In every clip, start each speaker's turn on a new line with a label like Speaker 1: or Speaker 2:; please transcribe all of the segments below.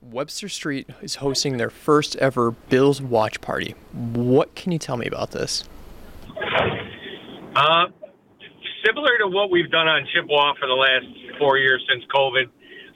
Speaker 1: Webster Street is hosting their first ever Bills watch party. What can you tell me about this?
Speaker 2: Uh, Similar to what we've done on Chippewa for the last 4 years since COVID.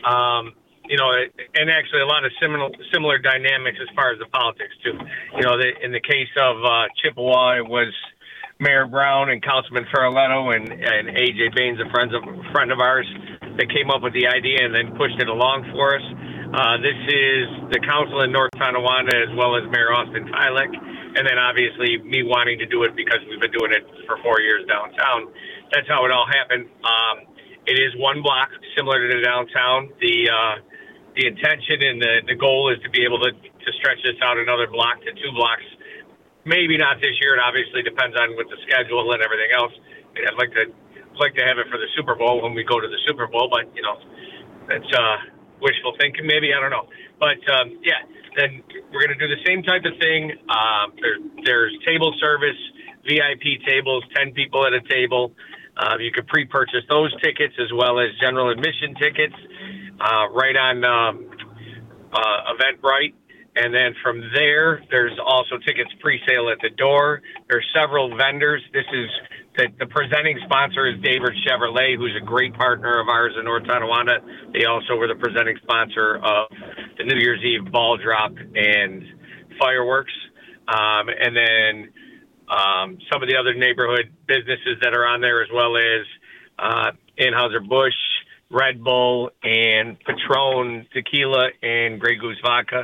Speaker 2: And actually a lot of similar dynamics as far as the politics too. In the case of Chippewa, it was Mayor Brown and Councilman Ferraletto and AJ Baines, a friend of ours, that came up with the idea and then pushed it along for us. This is the council in North Tonawanda as well as Mayor Austin Filek, and then obviously me wanting to do it because we've been doing it for 4 years downtown. That's how it all happened. It is one block, similar to downtown. The intention and the goal is to be able to stretch this out another block to 2 blocks. Maybe not this year. It obviously depends on with the schedule and everything else. I'd like to have it for the Super Bowl when we go to the Super Bowl, but that's wishful thinking. Maybe, I don't know. But then we're going to do the same type of thing. There's table service, VIP tables, 10 people at a table. You can pre-purchase those tickets as well as general admission tickets right on Eventbrite. And then from there, there's also tickets pre-sale at the door. There's several vendors. This is the presenting sponsor is David Chevrolet, who's a great partner of ours in North Tonawanda. They also were the presenting sponsor of the New Year's Eve ball drop and fireworks. And then some of the other neighborhood businesses that are on there, as well as Anheuser-Busch, Red Bull, and Patron Tequila, and Grey Goose Vodka.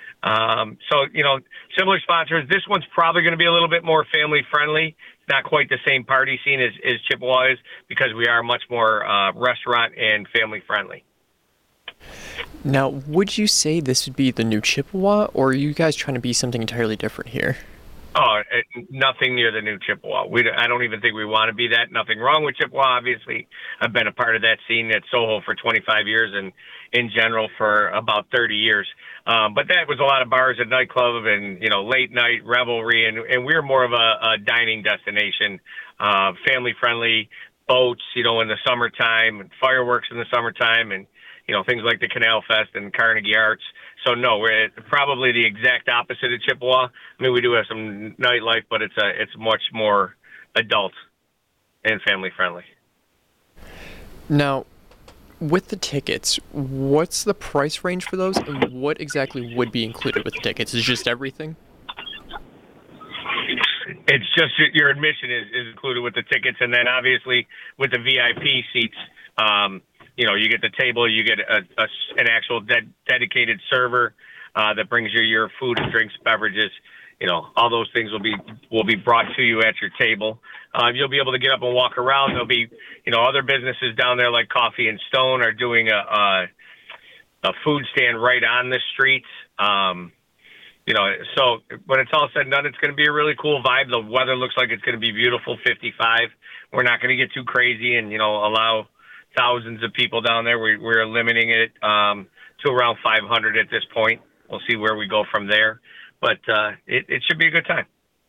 Speaker 2: Similar sponsors. This one's probably going to be a little bit more family friendly. It's not quite the same party scene as Chippewa is, because we are much more restaurant and family friendly.
Speaker 1: Now, would you say this would be the new Chippewa, or are you guys trying to be something entirely different here?
Speaker 2: Oh, nothing near the new Chippewa. I don't even think we want to be that. Nothing wrong with Chippewa, obviously. I've been a part of that scene at Soho for 25 years and in general for about 30 years. But that was a lot of bars and nightclub and, late night revelry. And we're more of a dining destination, family friendly, boats, in the summertime, and fireworks in the summertime, and, things like the Canal Fest and Carnegie Arts. So no, we're probably the exact opposite of Chippewa. I mean, we do have some nightlife, but it's much more adult and family friendly.
Speaker 1: Now, with the tickets, what's the price range for those, and what exactly would be included with the tickets? Is it just everything?
Speaker 2: It's just your admission is included with the tickets, and then obviously with the VIP seats, you get the table, you get an actual dedicated server that brings you your food and drinks, beverages. All those things will be brought to you at your table. You'll be able to get up and walk around. There'll be, other businesses down there like Coffee and Stone are doing a food stand right on the street. So when it's all said and done, it's going to be a really cool vibe. The weather looks like it's going to be beautiful, 55. We're not going to get too crazy and, allow thousands of people down there. We're limiting it to around 500 at this point. We'll see where we go from there. But it should be a good time.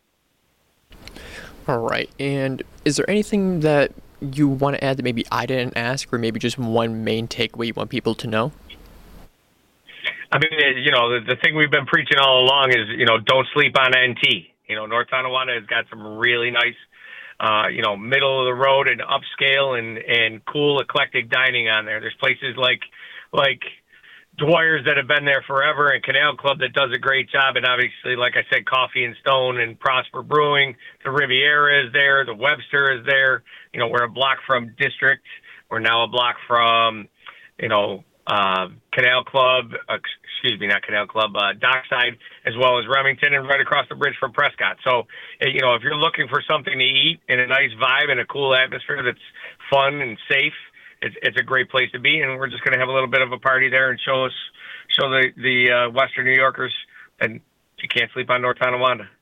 Speaker 1: All right. And is there anything that you want to add that maybe I didn't ask, or maybe just one main takeaway you want people to know?
Speaker 2: I mean, the thing we've been preaching all along is, don't sleep on NT. North Tonawanda has got some really nice, middle of the road and upscale and cool eclectic dining on there. There's places like Dwyer's that have been there forever, and Canal Club that does a great job. And obviously, like I said, Coffee and Stone and Prosper Brewing. The Riviera is there. The Webster is there. We're a block from District. We're now a block from, Canal Club, not Canal Club, Dockside, as well as Remington, and right across the bridge from Prescott. So, if you're looking for something to eat and a nice vibe and a cool atmosphere that's fun and safe, it's a great place to be. And we're just going to have a little bit of a party there and show the Western New Yorkers that you can't sleep on North Tonawanda.